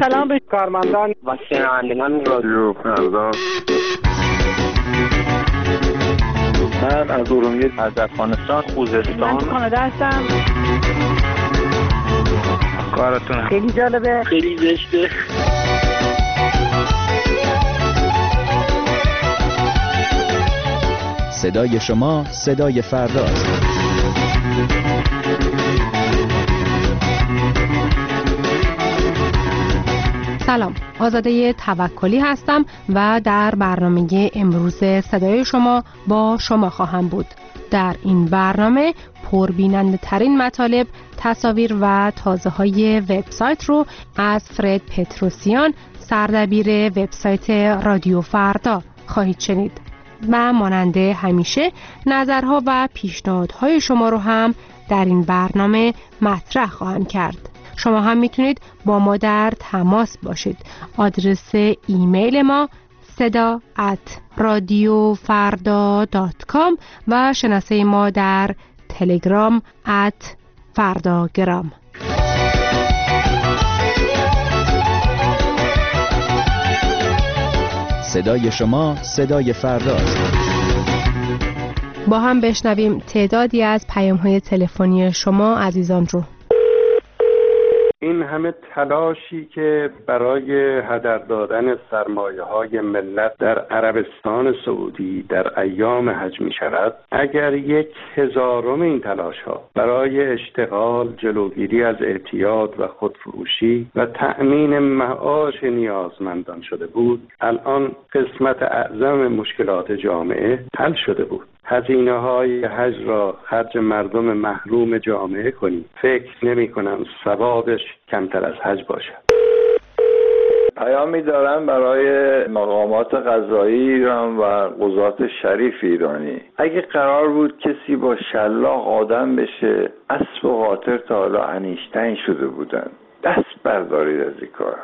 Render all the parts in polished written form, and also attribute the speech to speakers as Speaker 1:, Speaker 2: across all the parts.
Speaker 1: سلام به کارمندان
Speaker 2: و شنوندگان رادیو فردا.
Speaker 3: من از ارومیه، از افغانستان، خوزستان.
Speaker 1: من کانادا هستم.
Speaker 3: کارتون
Speaker 1: خیلی جالبه،
Speaker 2: خیلی زشته.
Speaker 4: صدای شما صدای فرداست.
Speaker 5: سلام، آزاده توکلی هستم و در برنامه امروز صدای شما با شما خواهم بود. در این برنامه پربیننده ترین مطالب، تصاویر و تازه های وبسایت رو از فرد پتروسیان، سردبیر وبسایت رادیو فردا خواهید شنید. و ماننده همیشه نظرها و پیشنهادهای شما رو هم در این برنامه مطرح خواهم کرد. شما هم میتونید با ما در تماس باشید. آدرس ایمیل ما seda@radiofarda.com و شناسه ما در تلگرام @fardagram.
Speaker 4: صدای شما صدای فرداست.
Speaker 5: با هم بشنویم تعدادی از پیام‌های تلفنی شما عزیزان رو.
Speaker 6: این همه تلاشی که برای هدر دادن سرمایه‌های ملت در عربستان سعودی در ایام حج می شود، اگر 1/1000 این تلاش‌ها برای اشتغال، جلوگیری از اعتیاد و خودفروشی و تأمین معاش نیازمندان شده بود، الان قسمت اعظم مشکلات جامعه حل شده بود. هزینه‌های حج را خرج مردم محروم جامعه کنیم. فکر نمی‌کنم ثوابش کمتر از حج باشد.
Speaker 3: پیامی دارم برای مقامات قضایی ایران و قضات شریف ایرانی. اگه قرار بود کسی با شلاق آدم بشه، اسب و قاطر تا حالا انیشتین شده بودن. دست بردارید از این کار.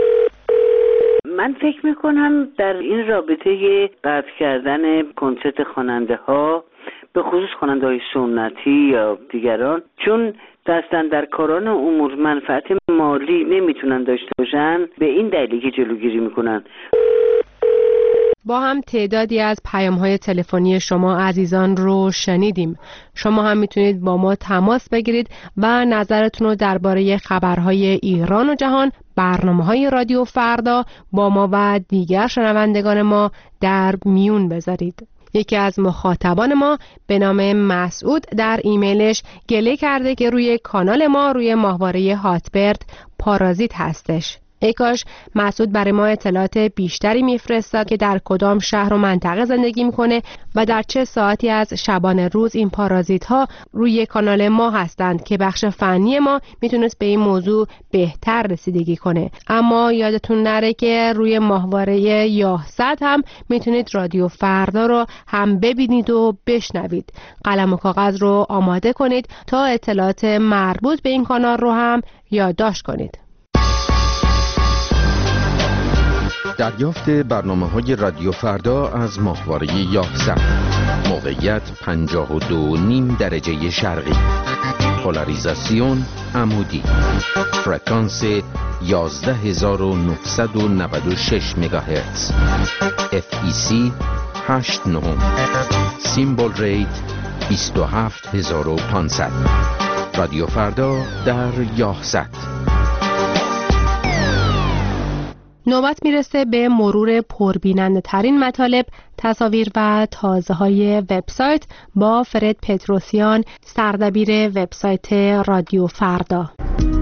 Speaker 7: من فکر میکنم در این رابطه قطع کردن کنسرت خواننده ها، به خصوص خواننده های سنتی یا دیگران، چون دستن در کاران امور منفعت مالی نمیتونن داشته باشن، به این دلیلی که جلوگیری میکنن.
Speaker 5: با هم تعدادی از پیام‌های تلفنی شما عزیزان رو شنیدیم. شما هم میتونید با ما تماس بگیرید و نظرتون رو درباره خبرهای ایران و جهان، برنامه‌های رادیو فردا با ما و دیگر شنوندگان ما در میون بذارید. یکی از مخاطبان ما به نام مسعود در ایمیلش گله کرده که روی کانال ما روی ماهواره هاتبرد پارازیت هستش. ای کاش مسعود برای ما اطلاعات بیشتری میفرستاد که در کدام شهر و منطقه زندگی میکنه و در چه ساعتی از شبانه روز این پارازیت ها روی کانال ما هستند که بخش فنی ما میتونست به این موضوع بهتر رسیدگی کنه. اما یادتون نره که روی ماهواره یاهصد هم میتونید رادیو فردا رو هم ببینید و بشنوید. قلم و کاغذ رو آماده کنید تا اطلاعات مربوط به این کانال رو هم یادداشت کنید.
Speaker 8: دریافت برنامه‌های رادیو فردا از ماهواره یاهصد. موقعیت 52.5 درجه شرقی. پولاریزاسیون عمودی. فرکانس 11996 مگاهرتز. FEC 89. سیمبل ریت 27500. رادیو فردا در یاهصد.
Speaker 5: نوبت میرسه به مرور پربیننده ترین مطالب، تصاویر و تازه های وبسایت با فرد پتروسیان، سردبیر وبسایت رادیو فردا.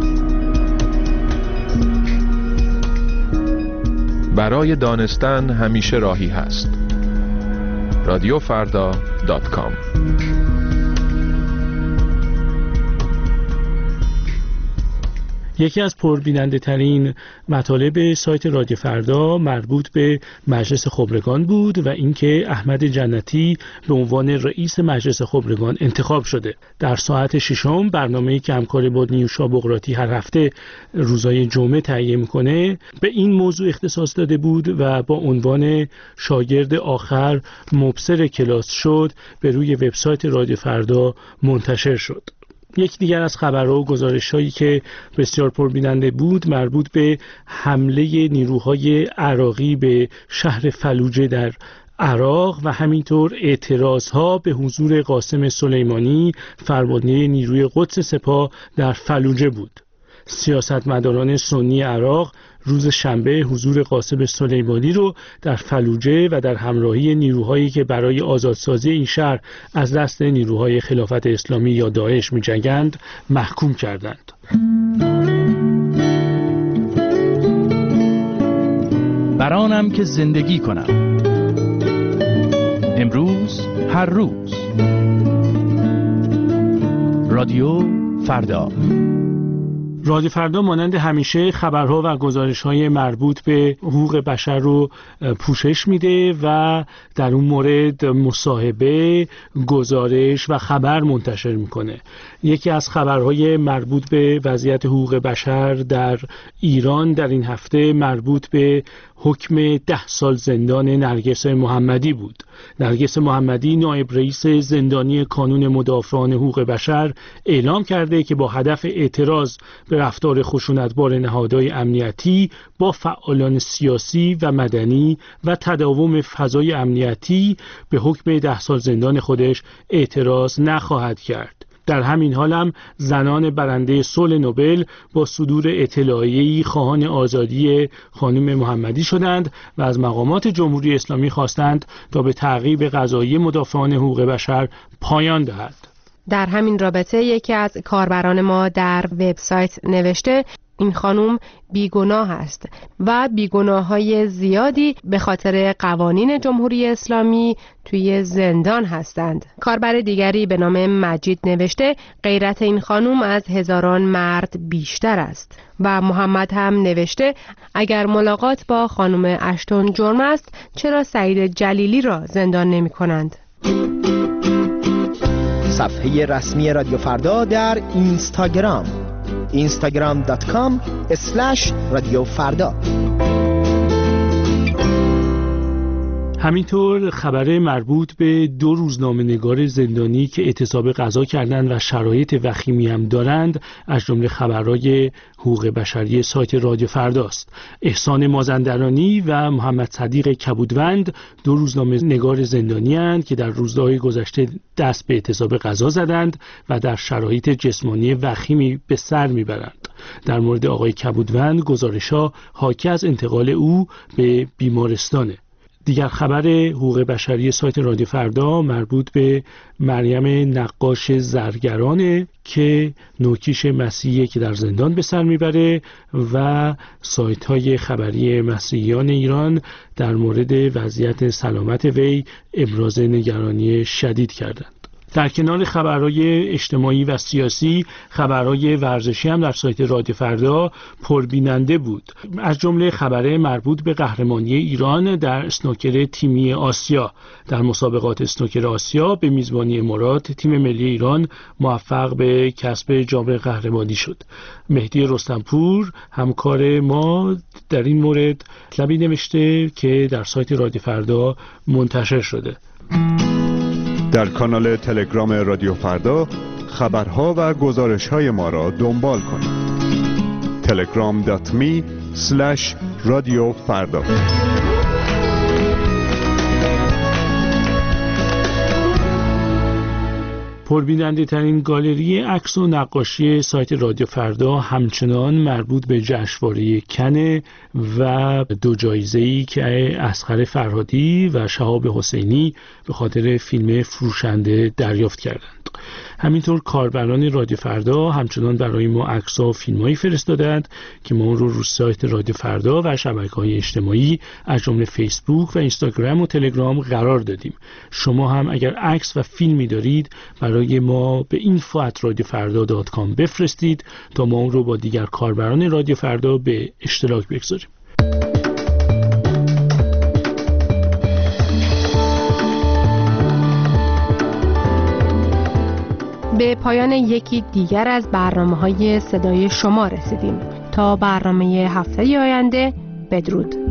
Speaker 9: برای دانستن همیشه راهی هست. radiofarda.com.
Speaker 10: یکی از پربیننده ترین مطالب سایت رادیو فردا مربوط به مجلس خبرگان بود و اینکه احمد جنتی به عنوان رئیس مجلس خبرگان انتخاب شده. در ساعت 6 برنامه‌ای که همکاری با نیوشا بقراتی هر هفته روزهای جمعه تهیه می‌کنه به این موضوع اختصاص داده بود و با عنوان شاگرد آخر مبصر کلاس شد به روی وبسایت رادیو فردا منتشر شد. یک دیگر از خبرها و گزارش‌هایی که بسیار پربیننده بود مربوط به حمله نیروهای عراقی به شهر فلوجه در عراق و همینطور اعتراضها به حضور قاسم سلیمانی فرمانده نیروی قدس سپاه در فلوجه بود. سیاستمداران سنی عراق روز شنبه حضور قاسم سلیمانی رو در فلوجه و در همراهی نیروهایی که برای آزادسازی این شهر از دست نیروهای خلافت اسلامی یا داعش می‌جنگند محکوم کردند.
Speaker 11: برانم که زندگی کنم، امروز هر روز. رادیو فردا.
Speaker 10: رادیو فردا مانند همیشه خبرها و گزارش‌های مربوط به حقوق بشر رو پوشش میده و در اون مورد مصاحبه، گزارش و خبر منتشر میکنه. یکی از خبرهای مربوط به وضعیت حقوق بشر در ایران در این هفته مربوط به حکم 10 سال زندان نرگس محمدی بود. نرگس محمدی نایب رئیس زندانی کانون مدافعان حقوق بشر اعلام کرده که با هدف اعتراض به رفتار خشونتبار نهادهای امنیتی با فعالان سیاسی و مدنی و تداوم فضای امنیتی به حکم 10 سال زندان خودش اعتراض نخواهد کرد. در همین حال هم زنان برنده صلح نوبل با صدور اطلاعیه‌ای خواهان آزادی خانم محمدی شدند و از مقامات جمهوری اسلامی خواستند تا به تعقیب قضایی مدافعان حقوق بشر پایان دهد.
Speaker 5: در همین رابطه یکی از کاربران ما در وبسایت نوشته این خانم بیگناه است و بیگناه‌های زیادی به خاطر قوانین جمهوری اسلامی توی زندان هستند. کاربر دیگری به نام مجید نوشته غیرت این خانم از هزاران مرد بیشتر است و محمد هم نوشته اگر ملاقات با خانم اشتون جرم است چرا سعید جلیلی را زندان نمی کنند؟
Speaker 12: صفحه رسمی رادیو فردا در اینستاگرام instagram.com/رادیو فردا.
Speaker 10: همینطور خبر مربوط به 2 روزنامه‌نگار زندانی که اعتصاب قضا کردند و شرایط وخیمی هم دارند از جمله خبرهای حقوق بشری سایت رادیو فرداست. احسان مازندرانی و محمد صدیق کبودوند 2 روزنامه‌نگار زندانی اند که در روزهای گذشته دست به اعتصاب قضا زدند و در شرایط جسمانی وخیمی به سر میبرند. در مورد آقای کبودوند گزارش‌ها حاکی از انتقال او به بیمارستانه. دیگر خبر حقوق بشری سایت رادیو فردا مربوط به مریم نقاش زرگرانه که نوکیش مسیحی که در زندان به سر میبره و سایت های خبری مسیحیان ایران در مورد وضعیت سلامت وی ابراز نگرانی شدید کردند. در کنار خبرهای اجتماعی و سیاسی خبرهای ورزشی هم در سایت رادیو فردا پربیننده بود. از جمله خبر مربوط به قهرمانی ایران در اسنوکر تیمی آسیا. در مسابقات اسنوکر آسیا به میزبانی امارات تیم ملی ایران موفق به کسب جام قهرمانی شد. مهدی رستمپور همکار ما در این مورد مطلبی نوشته که در سایت رادیو فردا منتشر شده.
Speaker 13: در کانال تلگرام رادیو فردا خبرها و گزارش‌های ما را دنبال کنید. telegram.me/رادیو فردا.
Speaker 10: پربیننده ترین گالری عکس و نقاشی سایت رادیو فردا همچنان مربوط به جشنواره کن و 2 جایزه‌ای که اصغر فرهادی و شهاب حسینی به خاطر فیلم فروشنده دریافت کردند. همینطور کاربران رادیو فردا همچنان برای ما عکس‌ها و فیلم‌هایی فرستادند که ما رو سایت رادیو فردا و شبکه‌های اجتماعی از جمله فیسبوک و اینستاگرام و تلگرام قرار دادیم. شما هم اگر عکس و فیلمی دارید برای ما به info@radiofarda.com بفرستید تا ما اون رو با دیگر کاربران رادیو فردا به اشتراک بگذاریم.
Speaker 5: به پایان یکی دیگر از برنامه‌های صدای شما رسیدیم. تا برنامه هفته آینده بدرود.